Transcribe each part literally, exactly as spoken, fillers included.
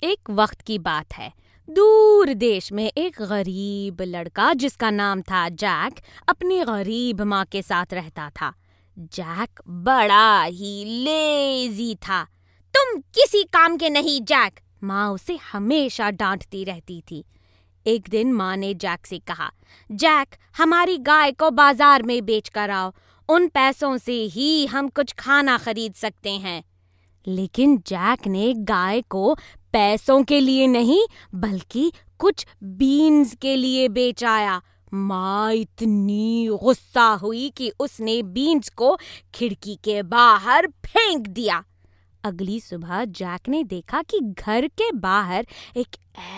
एक वक्त की बात है। दूर देश में एक गरीब लड़का जिसका नाम था जैक अपनी गरीब माँ के साथ रहता था। जैक बड़ा ही लेजी था। तुम किसी काम के नहीं जैक, माँ उसे हमेशा डांटती रहती थी। एक दिन माँ ने जैक से कहा, जैक हमारी गाय को बाजार में बेच कर आओ, उन पैसों से ही हम कुछ खाना खरीद सकते हैं। लेकिन जैक ने गाय को पैसों के लिए नहीं बल्कि कुछ बीन्स के लिए बेच आया। माँ इतनी गुस्सा हुई कि उसने बीन्स को खिड़की के बाहर फेंक दिया। अगली सुबह जैक ने देखा कि घर के बाहर एक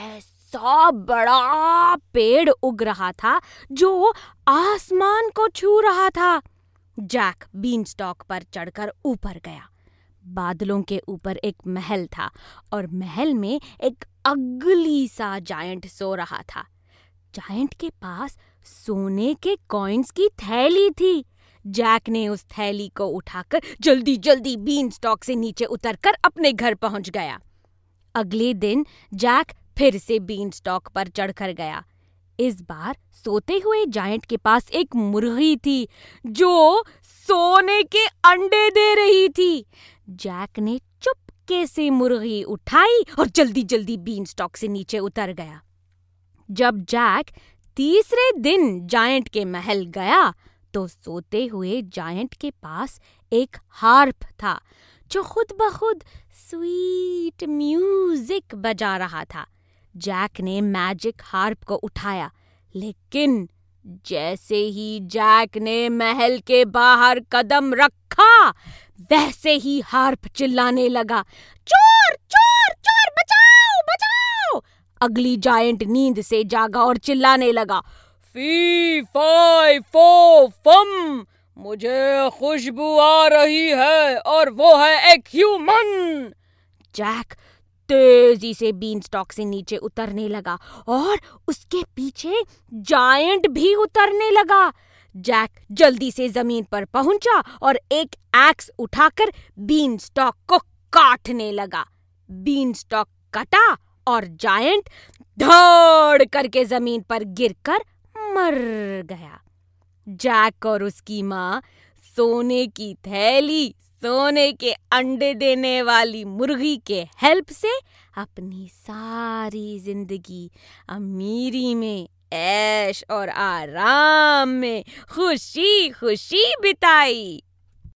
ऐसा बड़ा पेड़ उग रहा था जो आसमान को छू रहा था। जैक बीनस्टॉक पर चढ़कर ऊपर गया। बादलों के ऊपर एक महल था और महल में एक अगली सा जायंट सो रहा था। जायंट के पास सोने के कॉइन्स की थैली थी। जैक ने उस थैली को उठाकर जल्दी जल्दी बीनस्टॉक से नीचे उतरकर अपने घर पहुंच गया। अगले दिन जैक फिर से बीनस्टॉक पर चढ़कर गया। इस बार सोते हुए जायंट के पास एक मुर्गी थी जो सोने के अंडे दे रही थी। जैक ने चुपके से मुर्गी उठाई और जल्दी जल्दी बीनस्टॉक से नीचे उतर गया। जब जैक तीसरे दिन जायंट के महल गया तो सोते हुए जायंट के पास एक हार्प था जो खुद ब खुद स्वीट म्यूजिक बजा रहा था। जैक ने मैजिक हार्प को उठाया, लेकिन जैसे ही जैक ने महल के बाहर कदम रखा वैसे ही हार्प चिल्लाने लगा, चोर चोर चोर बचाओ बचाओ। अगली जायंट नींद से जागा और चिल्लाने लगा, फी फाई फो फम, मुझे खुशबू आ रही है और वो है एक ह्यूमन। जैक तेजी से बीनस्टॉक से नीचे उतरने लगा और उसके पीछे जायंट भी उतरने लगा। जैक जल्दी से जमीन पर पहुंचा और एक एक्स उठाकर बीनस्टॉक को काटने लगा। बीनस्टॉक कटा और जायंट धड़ करके जमीन पर गिरकर मर गया। जैक और उसकी माँ सोने की थैली, सोने के अंडे देने वाली मुर्गी के हेल्प से अपनी सारी जिंदगी अमीरी में, ऐश और आराम में खुशी खुशी बिताई।